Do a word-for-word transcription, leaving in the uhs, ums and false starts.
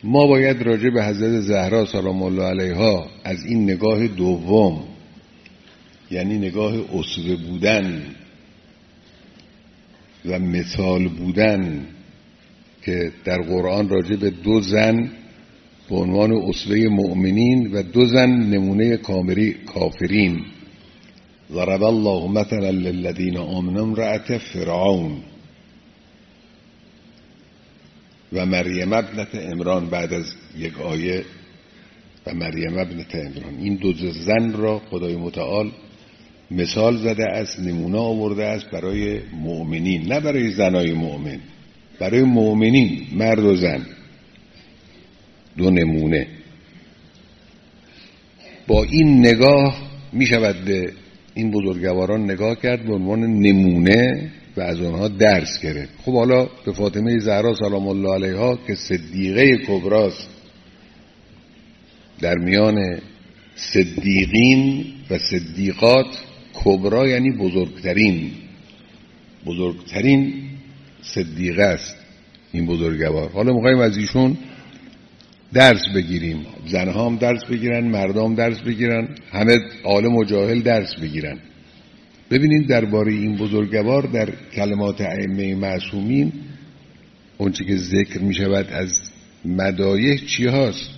ما باید راجع به حضرت زهرا سلام الله علیها از این نگاه دوم، یعنی نگاه اسوه بودن و مثال بودن که در قرآن راجع به دو زن به عنوان اسوه مؤمنین و دو زن نمونه کامری کافرین، ضرب الله مثلا للذین آمنوا امرأة فرعون و مریم ابنة عمران، بعد از یک آیه و مریم ابنة عمران، این دو زن را خدای متعال مثال زده است، نمونه آورده است برای مؤمنین، نه برای زنای مؤمن، برای مؤمنین، مرد و زن، دو نمونه. با این نگاه می شود به این بزرگواران نگاه کرد به عنوان نمونه و از آنها درس گرفت. خب حالا به فاطمه زهرا سلام الله علیها که صدیقه کبراست، در میان صدیقین و صدیقات، کبرا یعنی بزرگترین، بزرگترین صدیقه است این بزرگوار. حالا می‌خوایم از ایشون درس بگیریم، زنها هم درس بگیرن، مردم درس بگیرن، همه عالم و جاهل درس بگیرن. ببینید درباره این بزرگوار در کلمات ائمه معصومین اون چه که ذکر می شود از مدایح چی هاست؟